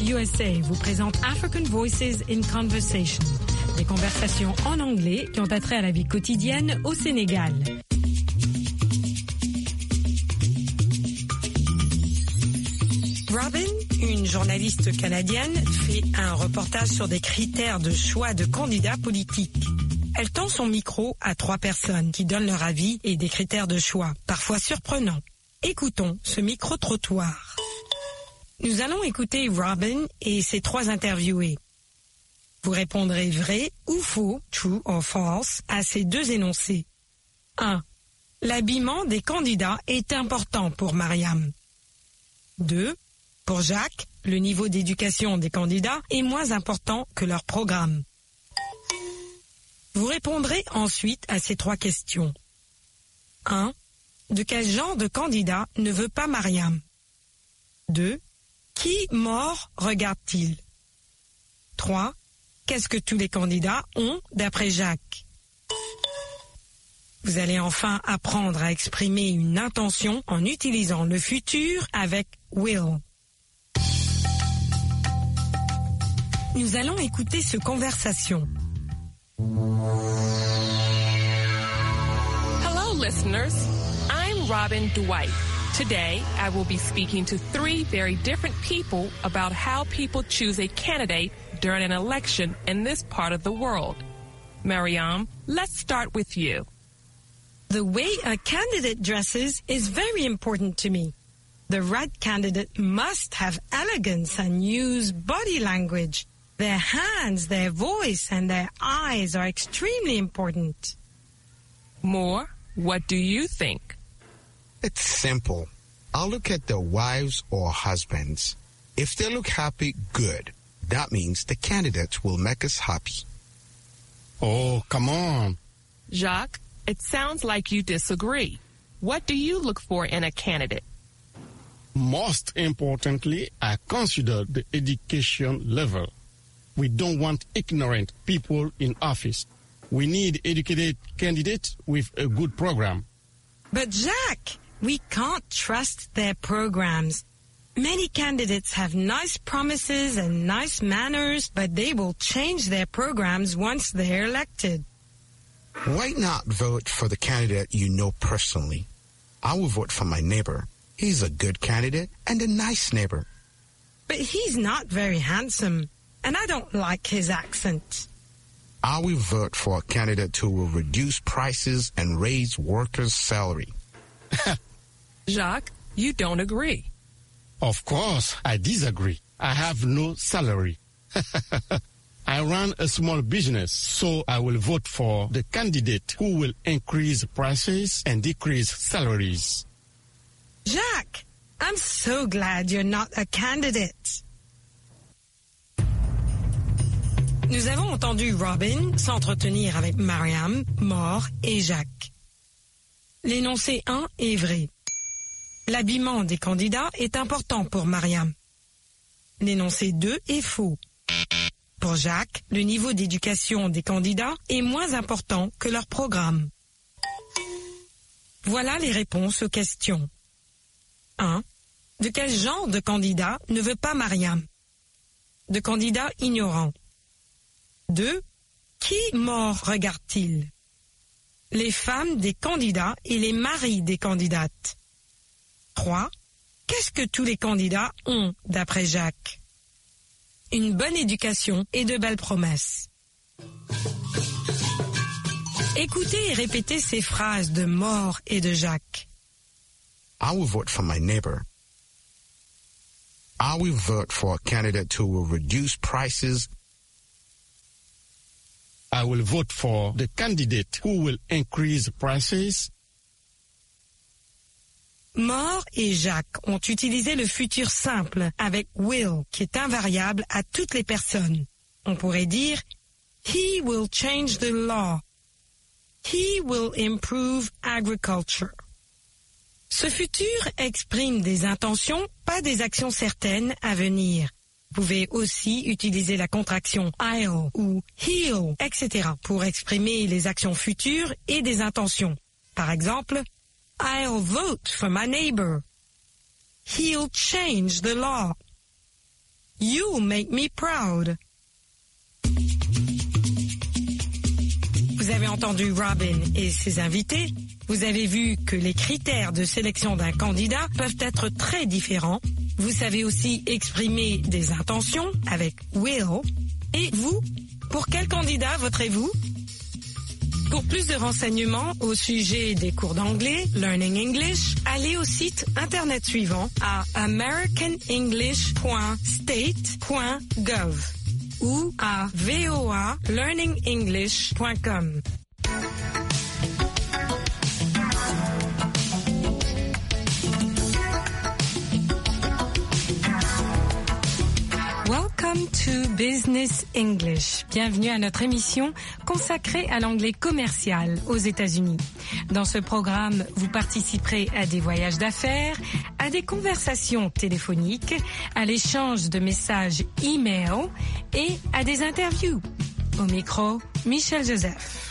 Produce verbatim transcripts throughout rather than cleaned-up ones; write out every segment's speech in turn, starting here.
U S A vous présente African Voices in Conversation, des conversations en anglais qui ont attrait à la vie quotidienne au Sénégal. Robin, une journaliste canadienne, fait un reportage sur des critères de choix de candidats politiques. Elle tend son micro à trois personnes qui donnent leur avis et des critères de choix, parfois surprenants. Écoutons ce micro-trottoir. Nous allons écouter Robin et ses trois interviewés. Vous répondrez vrai ou faux, true or false, à ces deux énoncés. un. L'habillement des candidats est important pour Mariam. deux. Pour Jacques, le niveau d'éducation des candidats est moins important que leur programme. Vous répondrez ensuite à ces trois questions. un. De quel genre de candidat ne veut pas Mariam? deux. Qui mort regarde-t-il? trois. Qu'est-ce que tous les candidats ont d'après Jacques? Vous allez enfin apprendre à exprimer une intention en utilisant le futur avec will. Nous allons écouter cette conversation. Hello, listeners. I'm Robin Dwight. Today, I will be speaking to three very different people about how people choose a candidate during an election in this part of the world. Mariam, let's start with you. The way a candidate dresses is very important to me. The right candidate must have elegance and use body language. Their hands, their voice, and their eyes are extremely important. Moore, what do you think? It's simple. I'll look at their wives or husbands. If they look happy, good. That means the candidate will make us happy. Oh, come on. Jacques, it sounds like you disagree. What do you look for in a candidate? Most importantly, I consider the education level. We don't want ignorant people in office. We need educated candidates with a good program. But Jacques, we can't trust their programs. Many candidates have nice promises and nice manners, but they will change their programs once they're elected. Why not vote for the candidate you know personally? I will vote for my neighbor. He's a good candidate and a nice neighbor. But he's not very handsome, and I don't like his accent. I will vote for a candidate who will reduce prices and raise workers' salary. Jacques, you don't agree. Of course, I disagree. I have no salary. I run a small business, so I will vote for the candidate who will increase prices and decrease salaries. Jacques, I'm so glad you're not a candidate. Nous avons entendu Robin s'entretenir avec Mariam, Moore et Jacques. L'énoncé un est vrai. L'habillement des candidats est important pour Mariam. L'énoncé deux est faux. Pour Jacques, le niveau d'éducation des candidats est moins important que leur programme. Voilà les réponses aux questions. un. De quel genre de candidat ne veut pas Mariam? De candidats ignorants. deux. Qui mort regarde-t-il? Les femmes des candidats et les maris des candidates. trois. Qu'est-ce que tous les candidats ont, d'après Jacques? Une bonne éducation et de belles promesses. Écoutez et répétez ces phrases de Moore et de Jacques. I will vote for my neighbor. I will vote for a candidate who will reduce prices. I will vote for the candidate who will increase prices. Moore et Jacques ont utilisé le futur simple avec will, qui est invariable à toutes les personnes. On pourrait dire « He will change the law ». « He will improve agriculture ». Ce futur exprime des intentions, pas des actions certaines à venir. Vous pouvez aussi utiliser la contraction « I'll » ou « he'll », et cetera pour exprimer les actions futures et des intentions. Par exemple, I'll vote for my neighbor. He'll change the law. You make me proud. Vous avez entendu Robin et ses invités. Vous avez vu que les critères de sélection d'un candidat peuvent être très différents. Vous savez aussi exprimer des intentions avec will. Et vous, pour quel candidat voterez-vous? Pour plus de renseignements au sujet des cours d'anglais, Learning English, allez au site internet suivant à american english point state point gov ou à voa learning english point com. Welcome to Business English. Bienvenue à notre émission consacrée à l'anglais commercial aux États-Unis. Dans ce programme, vous participerez à des voyages d'affaires, à des conversations téléphoniques, à l'échange de messages e-mail et à des interviews. Au micro, Michel Joseph.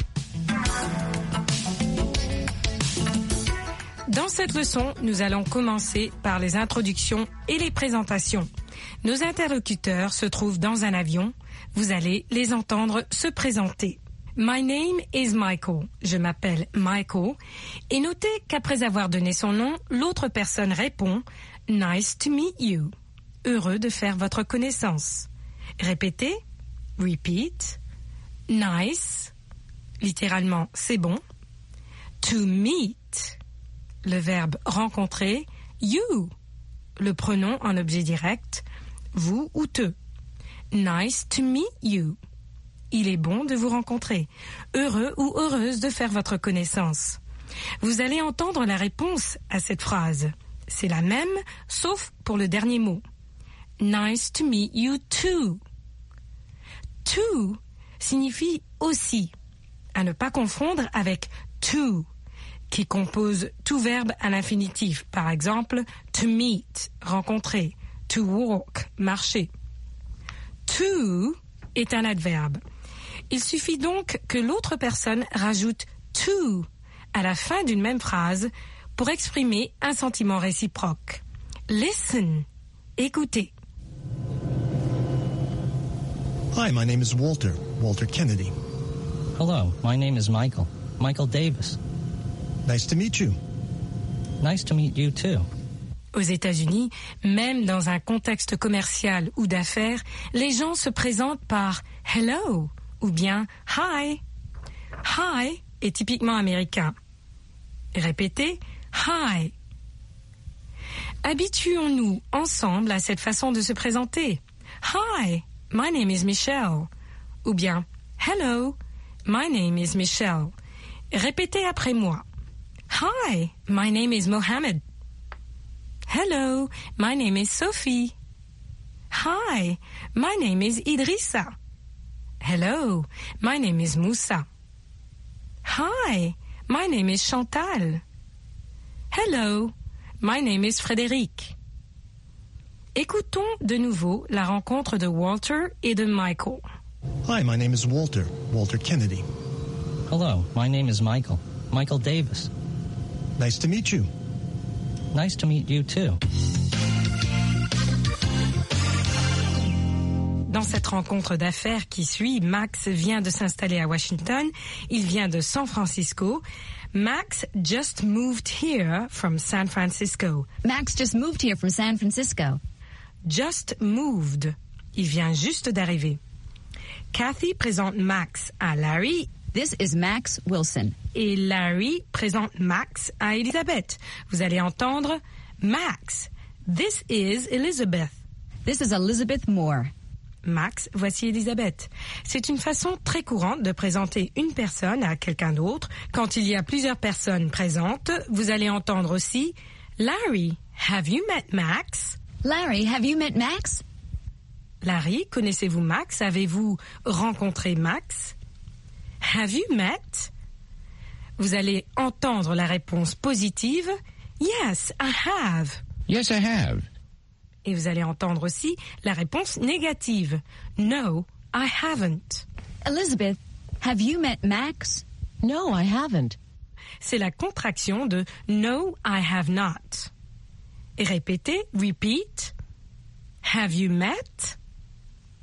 Dans cette leçon, nous allons commencer par les introductions et les présentations. Nos interlocuteurs se trouvent dans un avion. Vous allez les entendre se présenter. My name is Michael. Je m'appelle Michael. Et notez qu'après avoir donné son nom, l'autre personne répond « Nice to meet you ». Heureux de faire votre connaissance. Répétez. Repeat. Nice. Littéralement, c'est bon. To meet. Le verbe rencontrer. You. Le pronom en objet direct. Vous ou te. Nice to meet you. Il est bon de vous rencontrer. Heureux ou heureuse de faire votre connaissance. Vous allez entendre la réponse à cette phrase. C'est la même, sauf pour le dernier mot. Nice to meet you too. To signifie aussi, à ne pas confondre avec to, qui compose tout verbe à l'infinitif. Par exemple, to meet, rencontrer. To walk, marcher. To est un adverbe. Il suffit donc que l'autre personne rajoute to à la fin d'une même phrase pour exprimer un sentiment réciproque. Listen, écoutez. Hi, my name is Walter, Walter Kennedy. Hello, my name is Michael, Michael Davis. Nice to meet you. Nice to meet you too. Aux États-Unis, même dans un contexte commercial ou d'affaires, les gens se présentent par « hello » ou bien « hi ». « Hi » est typiquement américain. Répétez « hi ». Habituons-nous ensemble à cette façon de se présenter. « Hi, my name is Michelle » ou bien « hello, my name is Michelle ». Répétez après moi. « Hi, my name is Mohammed ». Hello, my name is Sophie. Hi, my name is Idrissa. Hello, my name is Moussa. Hi, my name is Chantal. Hello, my name is Frédéric. Écoutons de nouveau la rencontre de Walter et de Michael. Hi, my name is Walter, Walter Kennedy. Hello, my name is Michael, Michael Davis. Nice to meet you. Nice to meet you too. Dans cette rencontre d'affaires qui suit, Max vient de s'installer à Washington. Il vient de San Francisco. Max just moved here from San Francisco. Max just moved here from San Francisco. Just moved. Il vient juste d'arriver. Kathy présente Max à Larry. This is Max Wilson. Et Larry présente Max à Elizabeth. Vous allez entendre Max. This is Elizabeth. This is Elizabeth Moore. Max, voici Elizabeth. C'est une façon très courante de présenter une personne à quelqu'un d'autre. Quand il y a plusieurs personnes présentes, vous allez entendre aussi Larry, have you met Max? Larry, have you met Max? Larry, connaissez-vous Max? Avez-vous rencontré Max? Have you met? Vous allez entendre la réponse positive. Yes, I have. Yes, I have. Et vous allez entendre aussi la réponse négative. No, I haven't. Elizabeth, have you met Max? No, I haven't. C'est la contraction de No, I have not. Et répétez, repeat. Have you met?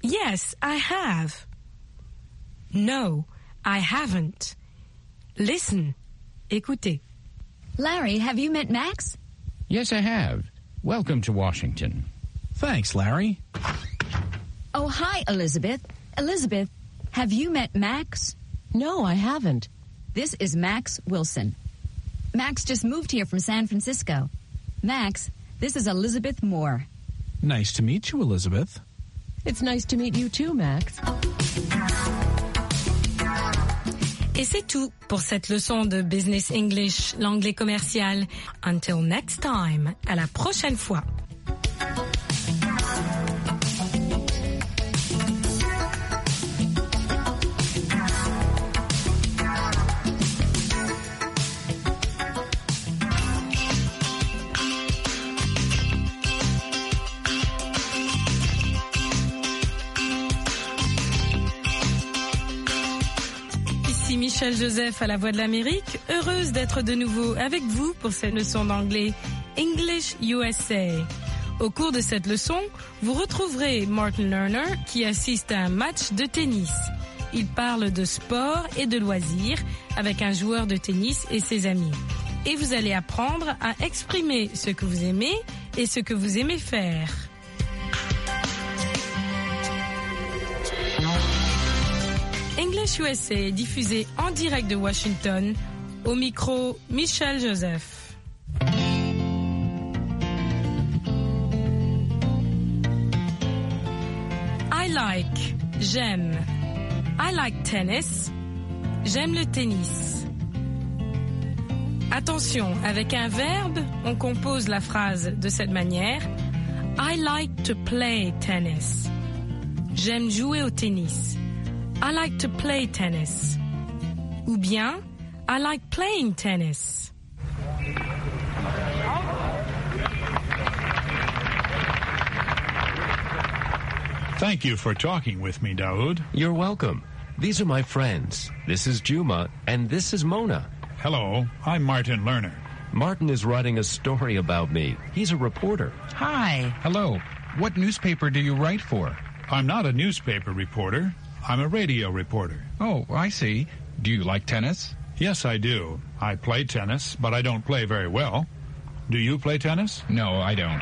Yes, I have. No, I haven't. Listen. Écoutez. Larry, have you met Max? Yes, I have. Welcome to Washington. Thanks, Larry. Oh, hi, Elizabeth. Elizabeth, have you met Max? No, I haven't. This is Max Wilson. Max just moved here from San Francisco. Max, this is Elizabeth Moore. Nice to meet you, Elizabeth. It's nice to meet you too, Max. Et c'est tout pour cette leçon de Business English, l'anglais commercial. Until next time, à la prochaine fois. Michel Joseph à la Voix de l'Amérique, heureuse d'être de nouveau avec vous pour cette leçon d'anglais English U S A. Au cours de cette leçon, vous retrouverez Martin Lerner qui assiste à un match de tennis. Il parle de sport et de loisirs avec un joueur de tennis et ses amis. Et vous allez apprendre à exprimer ce que vous aimez et ce que vous aimez faire. English U S A est diffusé en direct de Washington. Au micro, Michel Joseph. I like, j'aime. I like tennis. J'aime le tennis. Attention, avec un verbe, on compose la phrase de cette manière. I like to play tennis. J'aime jouer au tennis. I like to play tennis. Ou bien, I like playing tennis. Thank you for talking with me, Daoud. You're welcome. These are my friends. This is Juma, and this is Mona. Hello, I'm Martin Lerner. Martin is writing a story about me. He's a reporter. Hi. Hello. What newspaper do you write for? I'm not a newspaper reporter. I'm a radio reporter. Oh, I see. Do you like tennis? Yes, I do. I play tennis, but I don't play very well. Do you play tennis? No, I don't.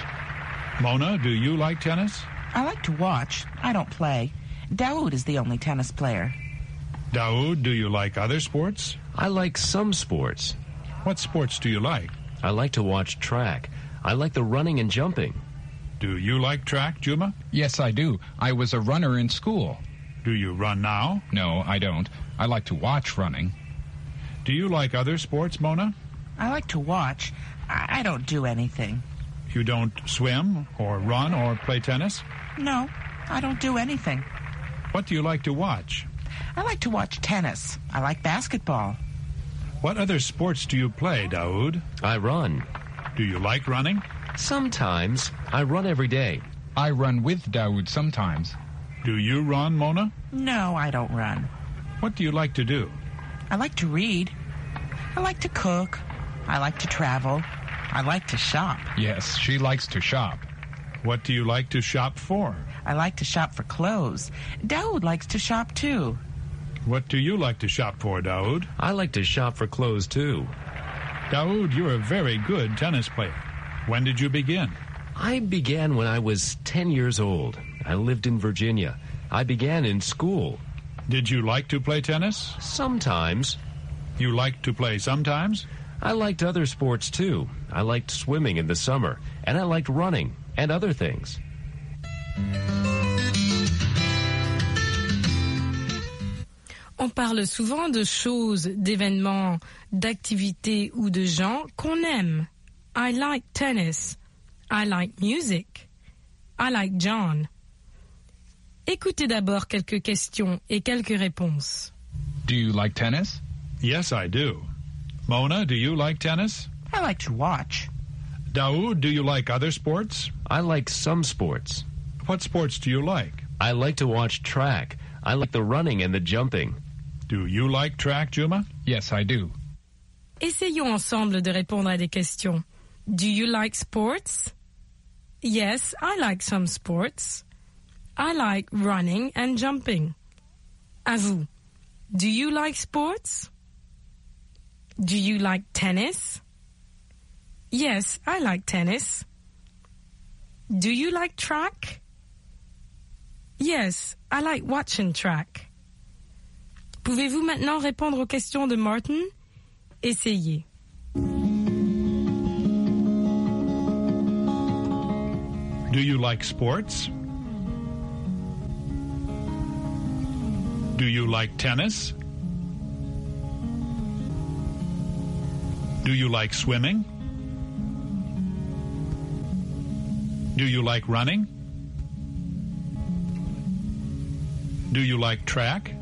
Mona, do you like tennis? I like to watch. I don't play. Daoud is the only tennis player. Daoud, do you like other sports? I like some sports. What sports do you like? I like to watch track. I like the running and jumping. Do you like track, Juma? Yes, I do. I was a runner in school. Do you run now? No, I don't. I like to watch running. Do you like other sports, Mona? I like to watch. I, I don't do anything. You don't swim or run or play tennis? No, I don't do anything. What do you like to watch? I like to watch tennis. I like basketball. What other sports do you play, Daoud? I run. Do you like running? Sometimes. I run every day. I run with Daoud sometimes. Do you run, Mona? No, I don't run. What do you like to do? I like to read. I like to cook. I like to travel. I like to shop. Yes, she likes to shop. What do you like to shop for? I like to shop for clothes. Daoud likes to shop too. What do you like to shop for, Daoud? I like to shop for clothes too. Daoud, you're a very good tennis player. When did you begin? I began when I was ten years old. I lived in Virginia. I began in school. Did you like to play tennis? Sometimes. You liked to play sometimes? I liked other sports too. I liked swimming in the summer, and I liked running and other things. On parle souvent de choses, d'événements, d'activités ou de gens qu'on aime. I like tennis. I like music. I like John. Écoutez d'abord quelques questions et quelques réponses. Do you like tennis? Yes, I do. Mona, do you like tennis? I like to watch. Daoud, do you like other sports? I like some sports. What sports do you like? I like to watch track. I like the running and the jumping. Do you like track, Juma? Yes, I do. Essayons ensemble de répondre à des questions. Do you like sports? Yes, I like some sports. I like running and jumping. À vous. Do you like sports? Do you like tennis? Yes, I like tennis. Do you like track? Yes, I like watching track. Pouvez-vous maintenant répondre aux questions de Martin? Essayez. Do you like sports? Do you like tennis? Do you like swimming? Do you like running? Do you like track?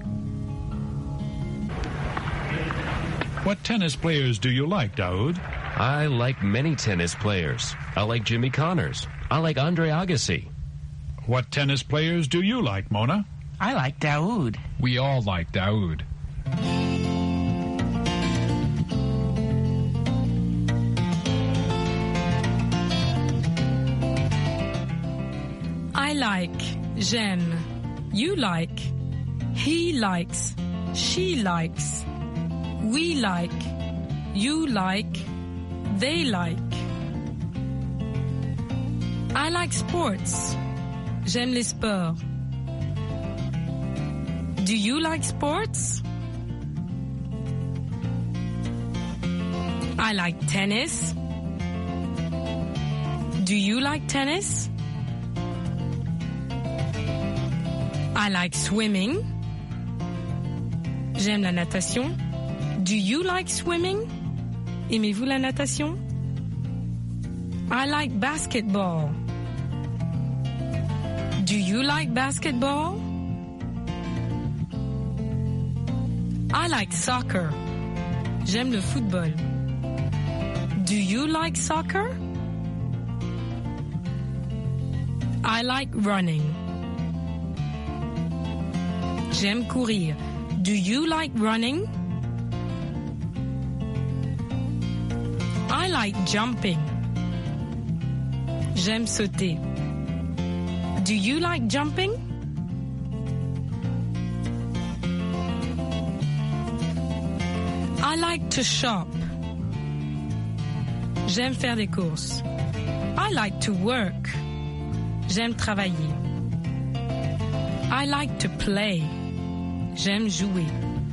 What tennis players do you like, Daoud? I like many tennis players. I like Jimmy Connors. I like Andre Agassi. What tennis players do you like, Mona? I like Daoud. We all like Daoud. I like, j'aime, you like, he likes, she likes, we like, you like, they like. I like sports. J'aime les sports. Do you like sports? I like tennis. Do you like tennis? I like swimming. J'aime la natation. Do you like swimming? Aimez-vous la natation? I like basketball. Do you like basketball? I like soccer. J'aime le football. Do you like soccer? I like running. J'aime courir. Do you like running? I like jumping. J'aime sauter. Do you like jumping? I like to shop. J'aime faire des courses. I like to work. J'aime travailler. I like to play. J'aime jouer.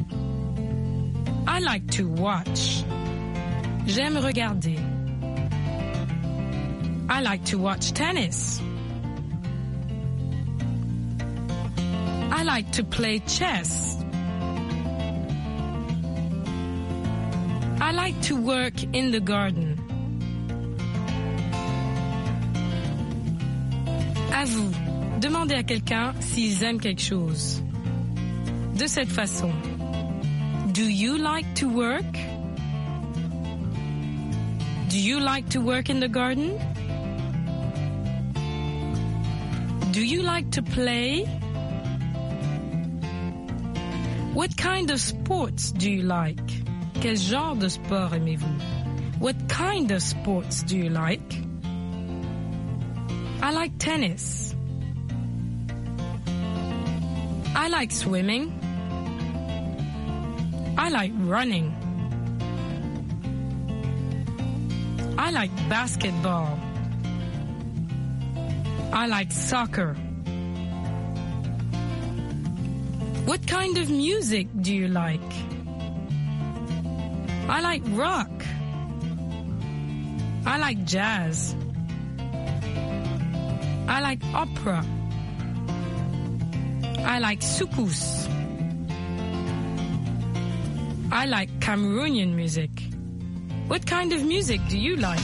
I like to watch. J'aime regarder. I like to watch tennis. I like to play chess. I like to work in the garden. À vous, demandez à quelqu'un s'ils aiment quelque chose. De cette façon. Do you like to work? Do you like to work in the garden? Do you like to play? What kind of sports do you like? Quel genre de sport aimez-vous? What kind of sports do you like? I like tennis. I like swimming. I like running. I like basketball. I like soccer. What kind of music do you like? I like rock. I like jazz. I like opera. I like soukous. I like Cameroonian music. What kind of music do you like?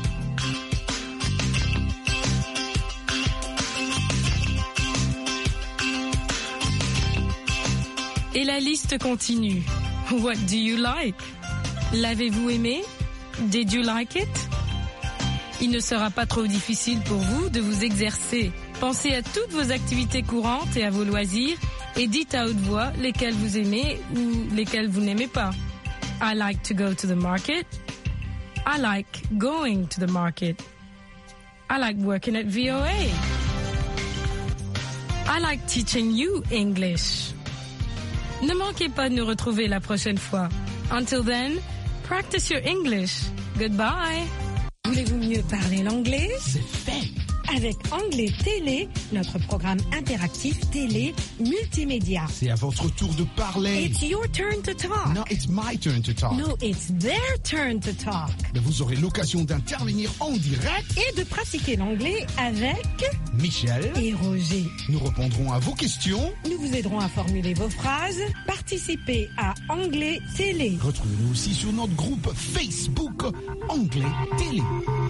Et la liste continue. What do you like? L'avez-vous aimé? Did you like it? Il ne sera pas trop difficile pour vous de vous exercer. Pensez à toutes vos activités courantes et à vos loisirs et dites à haute voix lesquelles vous aimez ou lesquelles vous n'aimez pas. I like to go to the market. I like going to the market. I like working at V O A. I like teaching you English. Ne manquez pas de nous retrouver la prochaine fois. Until then, practice your English. Goodbye. Voulez-vous mieux parler l'anglais? C'est fait. Avec Anglais Télé, notre programme interactif télé multimédia. C'est à votre tour de parler. It's your turn to talk. No, it's my turn to talk. No, it's their turn to talk. Mais vous aurez l'occasion d'intervenir en direct et de pratiquer l'anglais avec Michel et Roger. Nous répondrons à vos questions. Nous vous aiderons à formuler vos phrases. Participez à Anglais Télé. Retrouvez-nous aussi sur notre groupe Facebook Anglais Télé.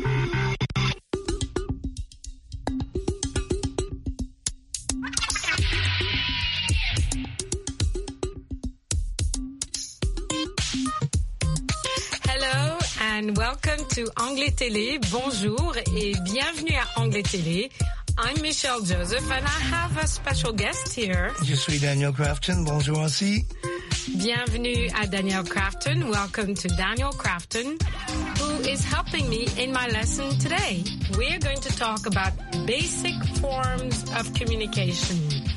And welcome to Anglais Télé. Bonjour et bienvenue à Anglais Télé. I'm Michelle Joseph and I have a special guest here. Je suis Daniel Crafton. Bonjour aussi. Bienvenue à Daniel Crafton. Welcome to Daniel Crafton, who is helping me in my lesson today. We're going to talk about basic forms of communication.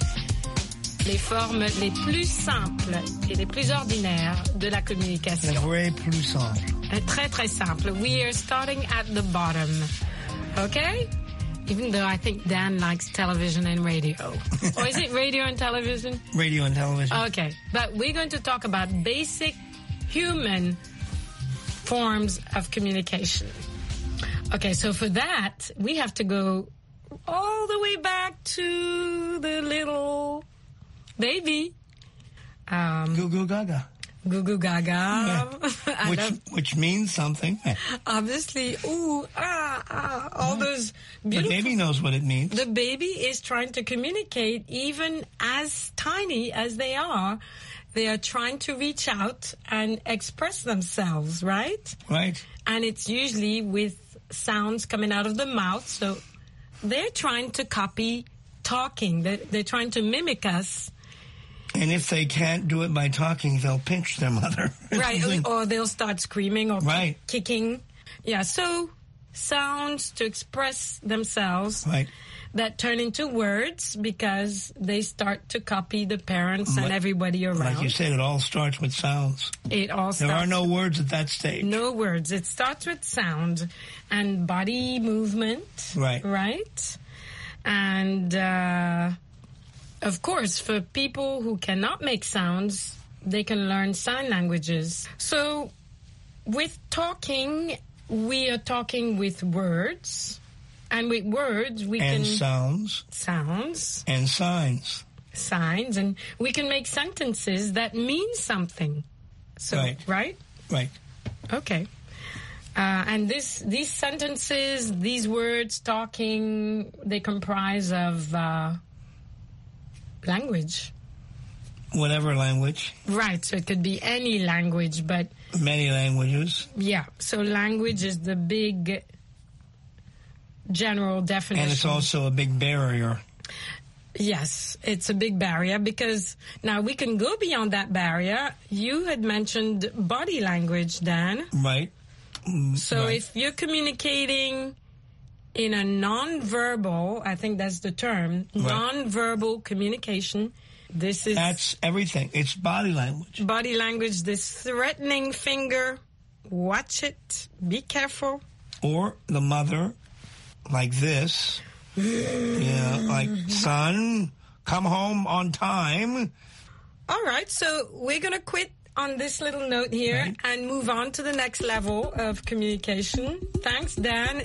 Les formes les plus simples et les plus ordinaires de la communication. Les vraies plus simples. Très, très simple. We are starting at the bottom. Okay? Even though I think Dan likes television and radio. Or is it radio and television? Radio and television. Okay. But we're going to talk about basic human forms of communication. Okay, so for that, we have to go all the way back to the little baby. Um, Goo Goo Gaga. Goo Goo Gaga. Yeah. Which, love, which means something. Obviously, ooh, ah, ah, all those beautiful... The baby knows what it means. The baby is trying to communicate, even as tiny as they are. They are trying to reach out and express themselves, right? Right. And it's usually with sounds coming out of the mouth. So they're trying to copy talking. They're, they're trying to mimic us. And if they can't do it by talking, they'll pinch their mother. Right, or they'll start screaming or right. kicking. Yeah, so sounds to express themselves right. that turn into words because they start to copy the parents but, and everybody around. Like you said, it all starts with sounds. It all starts. There are no words at that stage. No words. It starts with sound and body movement. Right. Right? And... Uh, Of course, for people who cannot make sounds, they can learn sign languages. So with talking, we are talking with words. And with words, we and can... And sounds. Sounds. And signs. Signs. And we can make sentences that mean something. So, right. Right? Right. Okay. Uh, and this, these sentences, these words, talking, they comprise of... Uh, language. Whatever language. Right, so it could be any language, but... Many languages. Yeah, so language is the big general definition. And it's also a big barrier. Yes, it's a big barrier because now we can go beyond that barrier. You had mentioned body language, Dan. Right. So right. if you're communicating... in a non-verbal, I think that's the term, right. non-verbal communication. This is... That's everything. It's body language. Body language, this threatening finger. Watch it. Be careful. Or the mother, like this. Yeah, like, son, come home on time. All right, so we're going to quit on this little note here right. and move on to the next level of communication. Thanks, Dan.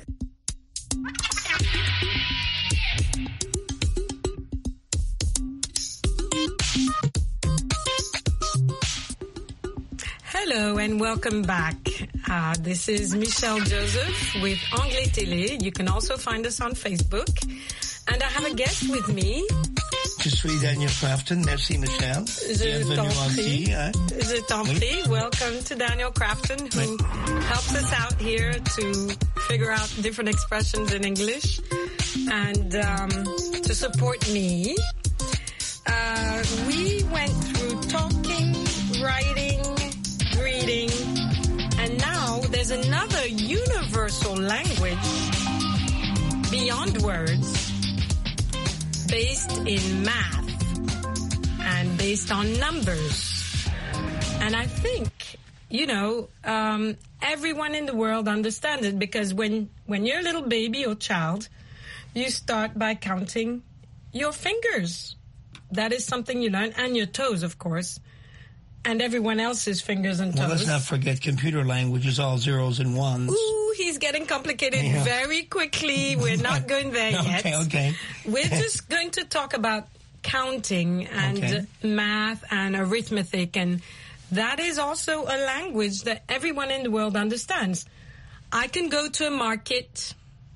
Hello and welcome back. Uh, this is Michelle Joseph with Anglais Télé. You can also find us on Facebook. And I have a guest with me. Je suis Daniel Crafton. Merci, Michelle. Je t'en prie. Hein? Je t'en prie. Welcome to Daniel Crafton, who oui. helps us out here to figure out different expressions in English and um, to support me. Uh, we went through talking, writing, reading, and now there's another universal language beyond words based in math and based on numbers. And I think, you know, um, everyone in the world understands it, because when, when you're a little baby or child, you start by counting your fingers. That is something you learn, and your toes, of course, and everyone else's fingers and toes. Well, let's not forget computer language is all zeros and ones. Ooh, he's getting complicated Yeah. very quickly. We're not going there yet. Okay, okay. We're just going to talk about counting and Okay. math and arithmetic, and that is also a language that everyone in the world understands. I can go to a market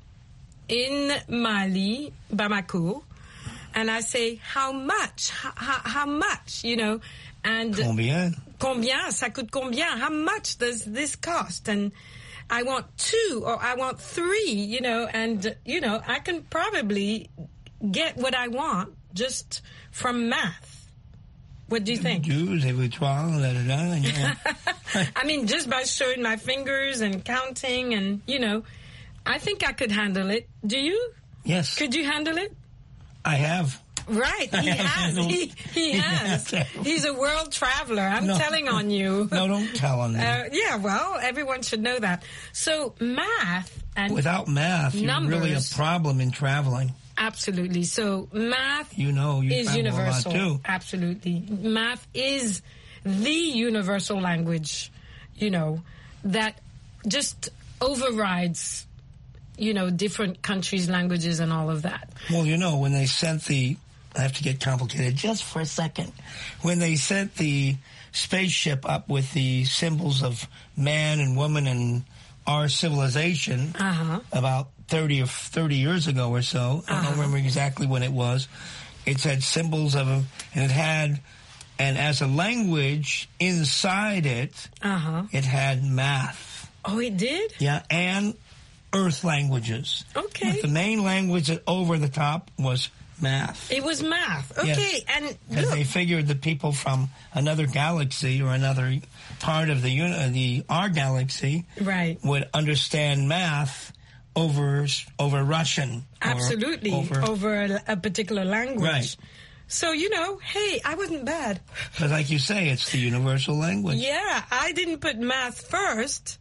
in Mali, Bamako, and I say, how much? How, how, how much? You know, and Combien? Combien? Ça coûte combien? How much does this cost? And I want two, or I want three, you know, and, you know, I can probably get what I want just from math. What do you think? Douze, every twelve, da, da, da, yeah. I mean, just by showing my fingers and counting and, you know, I think I could handle it. Do you? Yes. Could you handle it? I have. Right, he I have has. handled- He, he has. Yeah. He's a world traveler. I'm No. telling on you. No, don't tell on me. Uh, yeah, well, everyone should know that. So math and Without math, you're numbers, really a problem in traveling. Absolutely. So math You know, you is travel universal. a lot too. Absolutely. Math is the universal language, you know, that just overrides, you know, different countries' languages and all of that. Well, you know, when they sent the, I have to get complicated just for a second. When they sent the spaceship up with the symbols of man and woman and our civilization Uh-huh. about thirty or thirty years ago or so, I don't remember exactly when it was, it said symbols of, and it had, and as a language inside it, Uh-huh. it had math. Oh, it did? Yeah, and earth languages. Okay. But the main language that over the top was math. It was math. Okay, and Because look, they figured that people from another galaxy or another part of the uni- uh, the our galaxy right. would understand math over over Russian. or Absolutely. Over, Over a, a particular language. Right. So, you know, hey, I wasn't bad. Because like you say, it's the universal language. Yeah, I didn't put math first,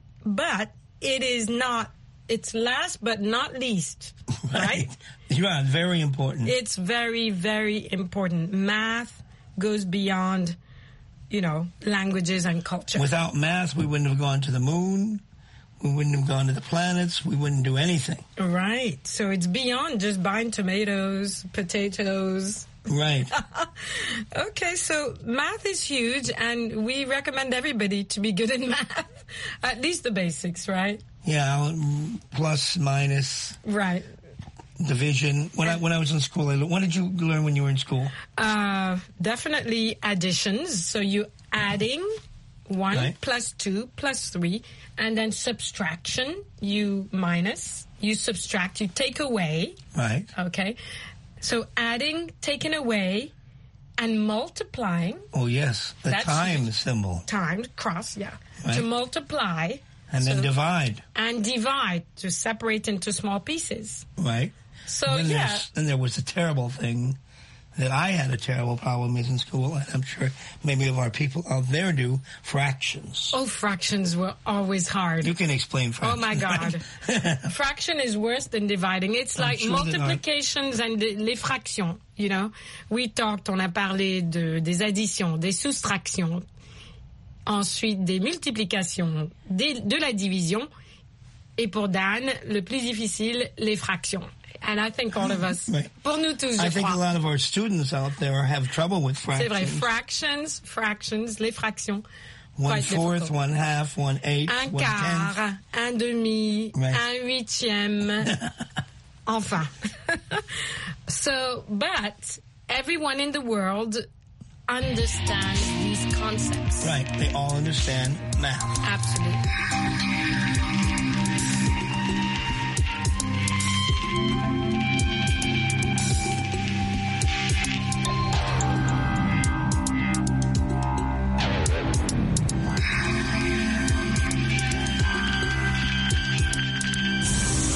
but it is not, it's last but not least, right? Yeah, very important. It's very, very important. Math goes beyond, you know, languages and culture. Without math, we wouldn't have gone to the moon. We wouldn't have gone to the planets. We wouldn't do anything. Right. So it's beyond just buying tomatoes, potatoes. Right. Okay, so math is huge, and we recommend everybody to be good in math. At least the basics, right? Yeah, plus, minus. Right. Division. When I when I was in school, I, what did you learn when you were in school? Uh, definitely additions. So you adding one Right. plus two plus three, and then subtraction. You minus. You subtract. You take away. Right. Okay. So adding, taking away, and multiplying. Oh yes, the That's time huge. symbol. Time cross. Yeah. Right. To multiply. And then So- divide. And divide, to separate into small pieces. Right. So, and then yeah. there's- Then there was a terrible thing that I had a terrible problem with in school, and I'm sure many of our people out there do, fractions. Oh, fractions were always hard. You can explain fractions. Oh, my God. Fraction is worse than dividing. It's I'm like sure that our- multiplications and the, les fractions, you know. We talked, on a parlé de, des additions, des soustractions, ensuite des multiplications, des, de la division, et pour Dan, le plus difficile, les fractions. And I think all of us, Right. pour nous tous, I je think crois. a lot of our students out there have trouble with C'est vrai, fractions. fractions, fractions, les fractions. One Quite fourth, difficult. one half, one eighth, Un one tenth. quart, un demi, Right. un huitième, enfin. So, but everyone in the world understands these concepts. Right. They all understand math. Absolutely.